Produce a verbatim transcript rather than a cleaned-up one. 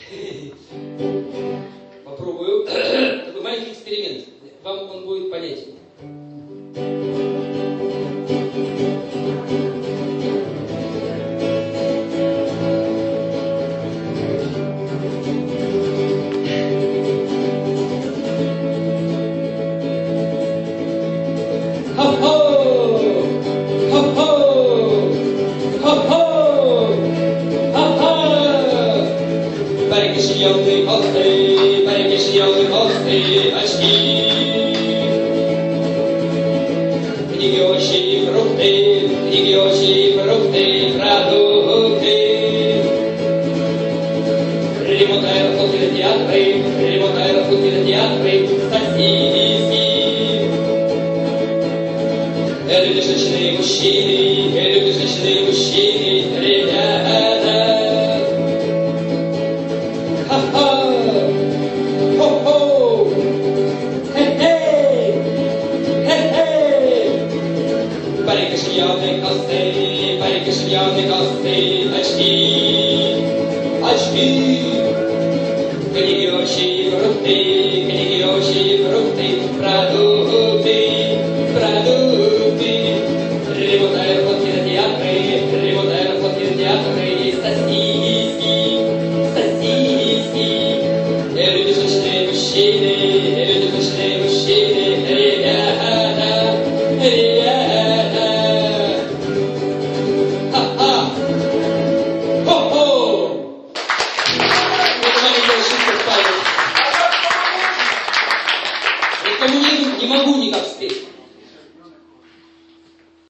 Попробую. Такой маленький эксперимент. Вам он будет понятен. Зеленые косты, парики зеленые косты, очки. Книги, овощи и фрукты, книги, овощи и фрукты, продукты. Ремонтаер, фото, кинотеатры, ремонтаер, фото, кинотеатры, сосиски. Люди, женщины и мужчины, люди, женщины и мужчины, ребята. Парики, шильоные косты, парики, шильоные косты, очки, очки. Книги, овощи и фрукты, книги, овощи и